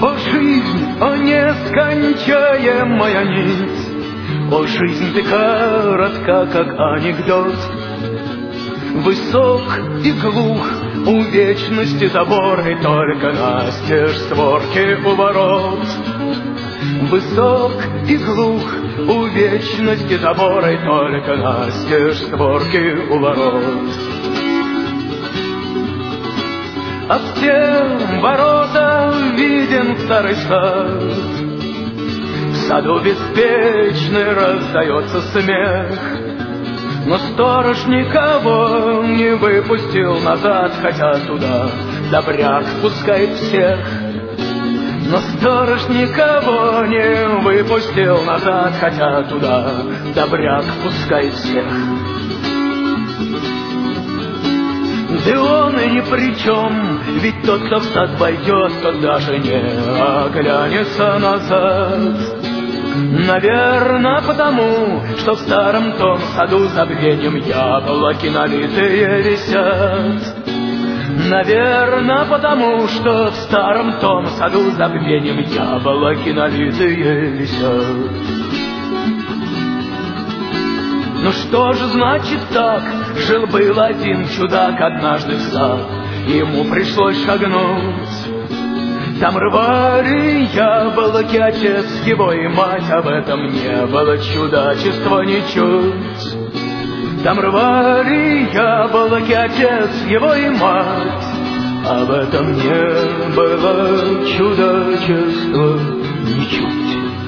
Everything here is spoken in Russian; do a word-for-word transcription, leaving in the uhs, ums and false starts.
О, жизнь, о, нескончаемая нить, о, жизнь, ты коротка, как анекдот. Высок и глух у вечности забор, и только настежь створки у ворот. Высок и глух у вечности забор, и только настежь створки у ворот. А в те ворота виден старый сад, в саду беспечный раздается смех. Но сторож никого не выпустил назад, хотя туда добряк пускает всех. Но сторож никого не выпустил назад, хотя туда добряк пускает всех. Да он и ни при чем, ведь тот, кто в сад войдет, тот даже не оглянется назад. Наверно, потому, что в старом том саду забвеньем яблоки налитые висят. Наверно, потому, что в старом том саду забвеньем яблоки налитые висят. Ну что же значит так? Жил-был один чудак однажды в сад, ему пришлось шагнуть. Там рвали яблоки отец его и мать, а в этом не было чудачества ничуть. Там рвали яблоки отец его и мать, а в этом не было чудачества ничуть.